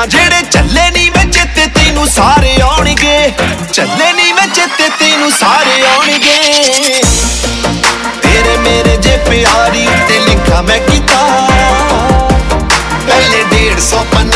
ਆ ਜਿਹੜੇ ਚੱਲੇ ਨੀ ਮੈਂ ਚੇਤੇ ਤੈਨੂੰ ਸਾਰੇ ਆਉਣਗੇ, ਚੱਲੇ ਨੀ ਮੈਂ ਚੇਤੇ ਤੈਨੂੰ ਸਾਰੇ ਆਉਣਗੇ। ਤੇਰੇ ਮੇਰੇ ਜੇ ਪਿਆਰੀ ਉੱਤੇ ਲਿਖਾਂ ਮੈਂ ਕੀਤਾ ਪਹਿਲੇ 150 ਪੰਨੇ